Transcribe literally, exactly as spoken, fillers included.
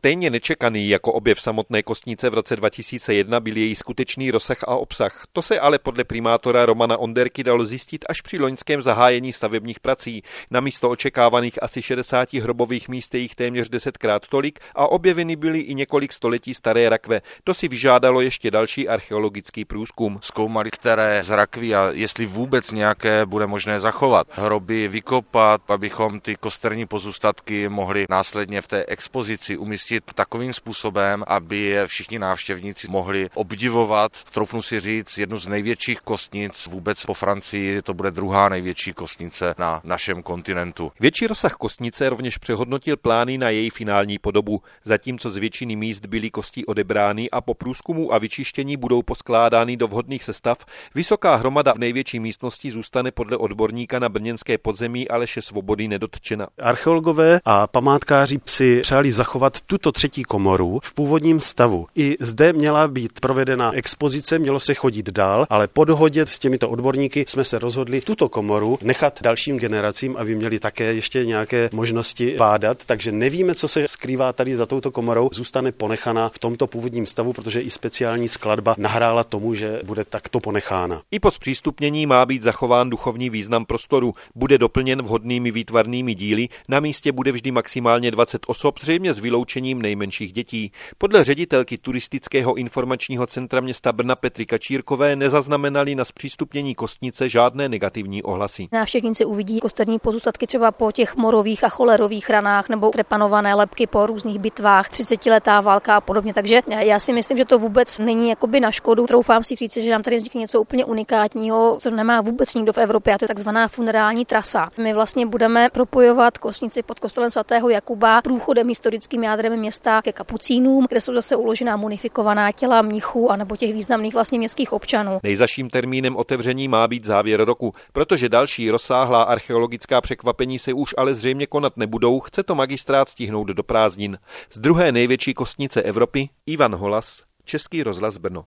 Stejně nečekaný jako objev samotné kostnice v roce dva tisíce jedna byl její skutečný rozsah a obsah. To se ale podle primátora Romana Onderky dalo zjistit až při loňském zahájení stavebních prací. Namísto očekávaných asi šedesáti hrobových míst je jich téměř desetkrát tolik a objeveny byly i několik století staré rakve. To si vyžádalo ještě další archeologický průzkum. Zkoumali, které z rakví a jestli vůbec nějaké bude možné zachovat. Hroby vykopat, abychom ty kosterní pozůstatky mohli následně v té expozici umístit takovým způsobem, aby je všichni návštěvníci mohli obdivovat. Troufnu si říct, jednu z největších kostnic vůbec po Francii, to bude druhá největší kostnice na našem kontinentu. Větší rozsah kostnice rovněž přehodnotil plány na její finální podobu. Zatímco z většiny míst byly kosti odebrány a po průzkumu a vyčištění budou poskládány do vhodných sestav, vysoká hromada v největší místnosti zůstane podle odborníka na brněnské podzemí Aleše Svobody nedotčena. Archeologové a památkáři si přáli zachovat tuto třetí komoru v původním stavu. I zde měla být provedena expozice, mělo se chodit dál, ale po dohodě s těmito odborníky jsme se rozhodli tuto komoru nechat dalším generacím, aby měli také ještě nějaké možnosti bádat, takže nevíme, co se skrývá tady za touto komorou, zůstane ponechaná v tomto původním stavu, protože i speciální skladba nahrála tomu, že bude takto ponechána. I po zpřístupnění má být zachován duchovní význam prostoru, bude doplněn vhodnými výtvarnými díly, na místě bude vždy maximálně dvacet osob, zřejmě s vyloučením nejmenších dětí. Podle ředitelky turistického informačního centra města Brna Petry Kačírkové nezaznamenali na zpřístupnění kostnice žádné negativní ohlasy. Návštěvníci uvidí kosterní pozůstatky třeba po těch morových a cholerových ranách nebo trepanované lebky po různých bitvách, třicetiletá válka a podobně. Takže já si myslím, že to vůbec není jakoby na škodu. Troufám si říct, že nám tady vznikne něco úplně unikátního, co nemá vůbec nikdo v Evropě, a to je takzvaná funerální trasa. My vlastně budeme propojovat kostnici pod kostelem svatého Jakuba průchodem historickým jádrem města ke kapucínům, kde jsou zase uložená munifikovaná těla mnichů a nebo těch významných vlastně městských občanů. Nejzazším termínem otevření má být závěr roku, protože další rozsáhlá archeologická překvapení se už ale zřejmě konat nebudou, chce to magistrát stihnout do prázdnin. Z druhé největší kostnice Evropy Ivan Holas, Český rozhlas Brno.